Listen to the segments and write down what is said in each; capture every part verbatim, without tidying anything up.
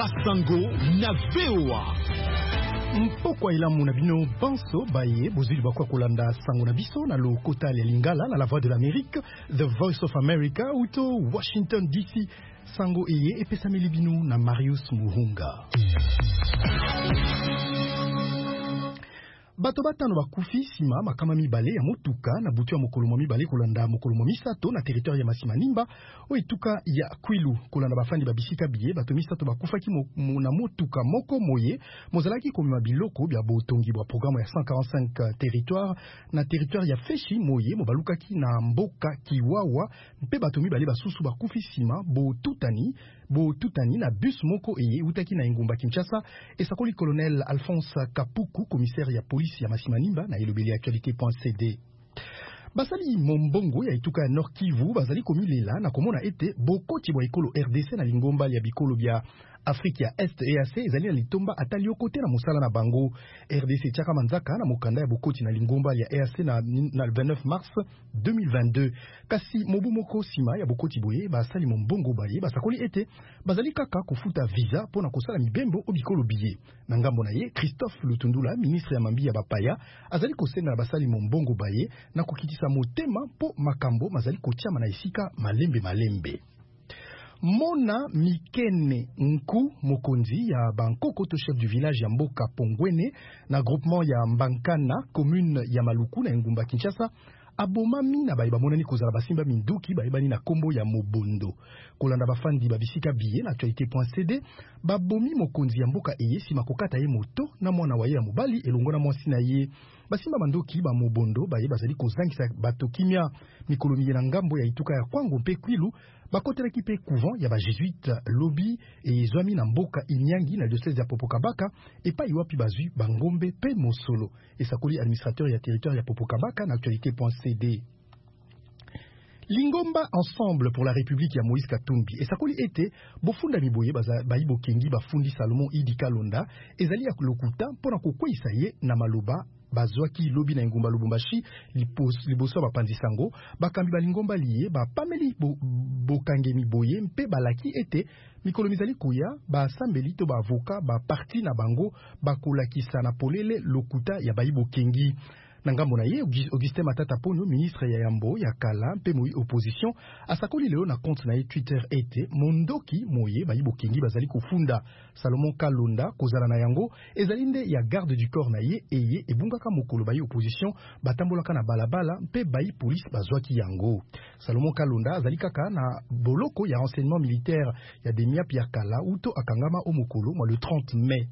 Kanga Sango na V O A. Mpokwa ilamu na bino banso baye bozuli bakwa kolanda sango na biso na lokota ya Lingala na la Voix de l'Amérique, The Voice of America uto Washington D C. Sango eye epesameli bino na Marius Muhunga. Bato batano bakufi sima makama mibale ya motuka na butu ya mokolo mibale kolanda mokolo misato na territoire ya Masimanimba o etuka ya Kwilu kolanda bafandi babisika biye bato misato bakufaki mo, mo, na motuka moko moye mozalaki komema biloko bya botongi bwa programme ya cent quarante-cinq territoire na territoire ya Feshi moye mobalukaki na mboka Kiwawa mpe bato mibale basusu bakufi sima bo tutani bo tutani na bus moko eye utaki na Ingumba Kinshasa esakoli colonel Alphonse Kapuku commissaire ya police ya Masimanimba na elobeli actualité point c d. Basali mombongo ya ituka ya Nord Kivu bazali komilela na komona ete bokoti bwa ekolo R D C na lingomba ya bikolo bya Afrique ya Est E A C ezali na litomba atali okote na musala na bango. R D C tiaka manzaka na mokanda ya bokoti na lingomba ya E A C na, na vingt-neuf mars deux mille vingt-deux. Kasi mobu moko sima ya bokoti boye basali mombongo baye basakoli ete bazali kaka kufuta visa pona kosala mibembo obikolo biye. Na ngambo na ye Christophe Lutundula ministre ya mambi ya bapaya azali kosenga na basali mombongo baye na kokitisa motema po makambo mazali kotiama na esika malembe malembe. Mona Mikene Nku Mokonzi ya Bankoko to chef du village ya Mboka Pongwene na groupement ya Mbankana commune ya Maluku na Ngumba Kinshasa abomami na bayiba monani kozala basimba minduki bayibani na kombo ya Mobondo kolanda bafandi babisika biye na actualité point c d babomi mokonzi ya mboka eye sima kokata ye moto na mwana wa ye ya mobali elongo na mwasi na ye basimba bandoki ba Mobondo baye bazali kozangisa bato kimia mikolo miye na ngambo ya ituka ya Kwango mpe Kwilu bakotelaki pe couvent ya ba jésuite lobi e zwami na mboka Inyangi na diocèse ya Popokabaka epai wapi bazwi bangombe pe mosolo esakoli administrateur ya territoire ya Popokabaka na actualité point c d. Lingomba ensemble pour la République ya Moïse Katumbi esakoli ete bofunda miboye bayibo kengi bafundi Salomon Idi Kalonda ezali ya lokuta mpona kokwisa ye na maloba bazwaki lobi na Ngumba Lubumbashi liboso bapanzi sango bakambi balingomba liye bapameli bokange bo miboye mpe balaki ete mikolo mizali koya basambeli to bavoka ba parti na bango bakolakisa na polele lokuta ya bayibo kengi. Nangambo na ye Augustin Matata Ponyo ministre ya Yambo ya Kala mpe moi opposition asakoli leo na compte na ye Twitter ete mondoki moye bayibo kengi bazali kofunda Salomon Kalonda kozala na yango ezali nde ya garde du corps na ye eye ebungaka mokolo bayi opposition batambolaka na balabala mpe bayi police bazwaki yango. Salomon Kalonda azali kaka na boloko ya renseignement militaire ya Demiap ya Kala uto akangama o mokolo mwa le trente mai.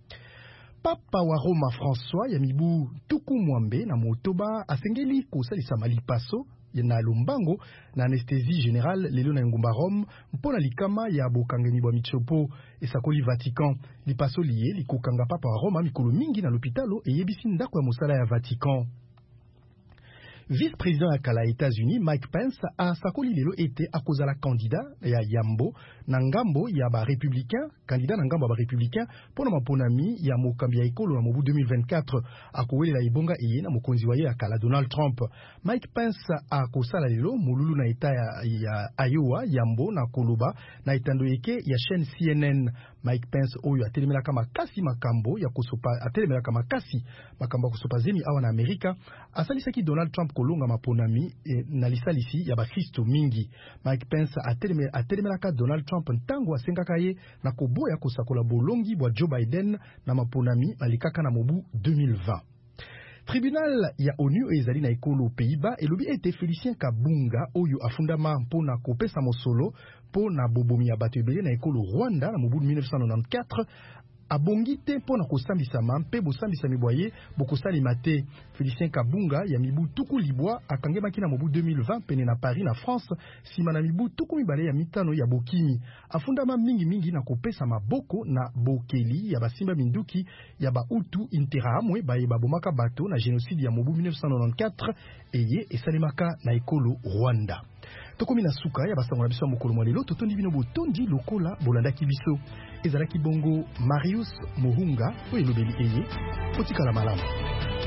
Papa wa Roma François ya mibu tuku mwambe na motoba asengeli kosalisa malipaso na lombango na anesthésie générale lelo na Ngumba Rome mpona likama ya bokangeni bwa michopo esakoli Vatican lipaso liye likokanga papa wa Roma mikolo mingi na l'hôpitalo eyebisi ndako ya mosala ya Vatican. Vice-président ya kala États-Unis Mike Pence a sakoli lelo ete akozala candidat ya Yambo na ngambo ya ba républicain candidat na ngambo ya ba républicain pona maponami ya mokambi ya ekolo na mobu deux mille vingt-quatre akowelela ibonga eye na mokonzi wa ye ya kala Donald Trump. Mike Pence akosala lelo mululu na eta ya, ya Iowa Yambo na koloba na etando yeke ya chaîne C N N. Mike Pence oyo atelemelaka makasi makambo ya kosopa atelemelaka makasi makambo ya kosopa zemi awa na Amerika asalisaki Donald Trump kolonga maponami e, na lisalisi ya bakristo mingi. Mike Pence atelemela atelemelaka Donald Trump ntango asengaka ye na koboya kosakola bolongi bwa Joe Biden na maponami alikaka na mobu deux mille vingt. Tribunal ya ONU ezali na ekolo Pays-Bas elobi ete Félicien Kabunga oyo afundama mpona kopesa mosolo mpona bobomi ya bato ebele na ekolo Rwanda na mobu mille neuf cent quatre-vingt-quatorze abongi te mpona kosambisama mpe bosambisami bwaye bokosalema te. Félicien Kabunga ya mibu tuku libwa akangemaki na mobu deux mille vingt pene na Paris na France sima na mibu tuku mibale ya mitano ya bokimi afundama mingi mingi na kopesa maboko na bokeli ya basimba minduki ya bautu interahamwe baye babomaka bato na génocide ya mobu mille neuf cent quatre-vingt-quatorze eye esalemaka na ekolo Rwanda. Tokomi na suka ya basango na biso ya mokolo mwa lelo totondi bino botondi lokola bolandaki biso ezalaki bongo Marius Muhunga oyo elobeli eye otikala malamu.